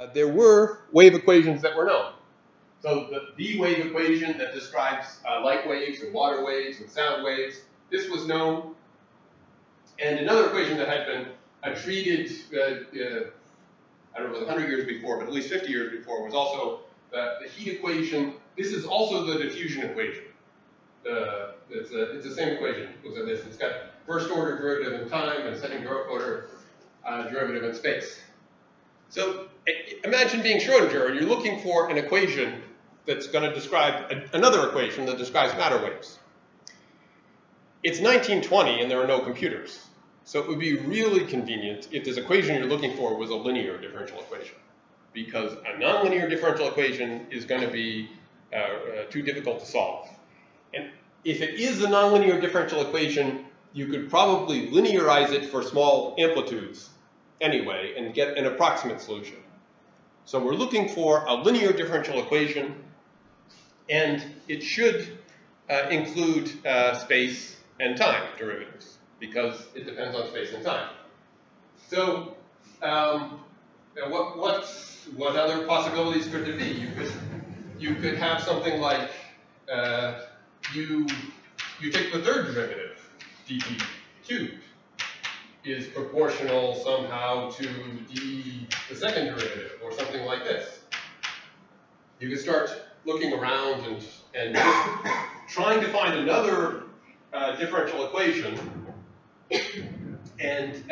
there were wave equations that were known. So the wave equation that describes light waves and water waves and sound waves, this was known. And another equation that had been treated, I don't know, 100 years before, but at least 50 years before, was also the heat equation. This is also the diffusion equation. It's the same equation. It looks like this. It's got first order derivative in time and second order derivative in space. So imagine being Schrodinger and you're looking for an equation that's going to describe another equation that describes matter waves. It's 1920 and there are no computers. So it would be really convenient if this equation you're looking for was a linear differential equation, because a nonlinear differential equation is going to be too difficult to solve. And if it is a nonlinear differential equation, you could probably linearize it for small amplitudes anyway and get an approximate solution. So we're looking for a linear differential equation, and it should include space and time derivatives, because it depends on space and time. So what other possibilities could there be? You could have something like you take the third derivative, dt cubed is proportional somehow to the second derivative, or something like this. You could start looking around and just trying to find another differential equation. And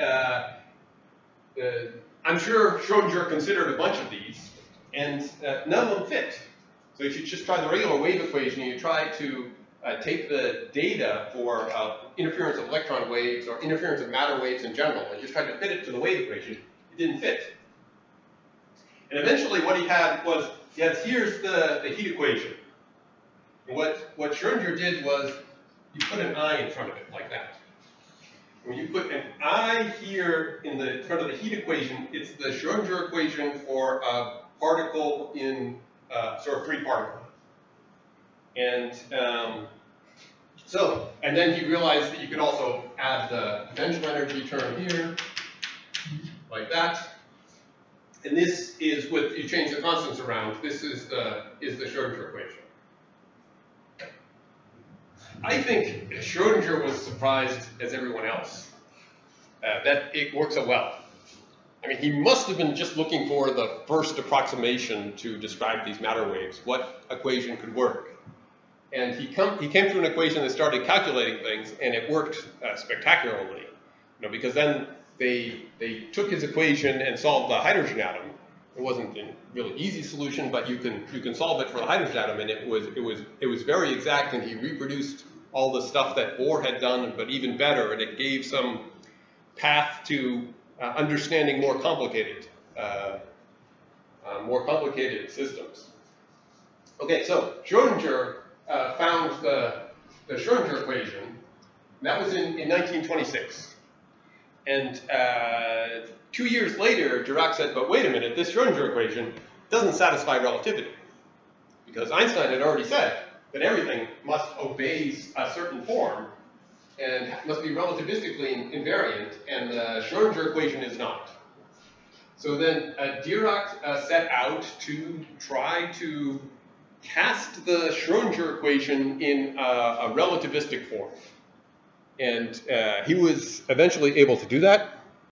I'm sure Schrodinger considered a bunch of these, and none of them fit. So if you just try the regular wave equation, you try to take the data for interference of electron waves or interference of matter waves in general, and just tried to fit it to the wave equation, it didn't fit. And eventually what he had was, yes, here's the heat equation. And what Schrodinger did was, you put an I in front of it, like that. When you put an I here in the front of the heat equation, it's the Schrodinger equation for a particle in sort of free particle. And and then he realized that you could also add the potential energy term here, like that. And this is with, you change the constants around, this is the Schrodinger equation. I think Schrodinger was surprised as everyone else that it worked so well. I mean, he must have been just looking for the first approximation to describe these matter waves, what equation could work. And he came to an equation that started calculating things, and it worked spectacularly. Because then they took his equation and solved the hydrogen atom. It wasn't a really easy solution, but you can solve it for the hydrogen atom, and it was very exact, and he reproduced all the stuff that Bohr had done, but even better, and it gave some path to understanding more complicated systems. Okay, so Schrodinger found the Schrodinger equation, and that was in 1926. And 2 years later, Dirac said, but wait a minute, this Schrodinger equation doesn't satisfy relativity. Because Einstein had already said that everything must obey a certain form and must be relativistically invariant, and the Schrodinger equation is not. So then Dirac set out to try to cast the Schrodinger equation in a relativistic form. And he was eventually able to do that.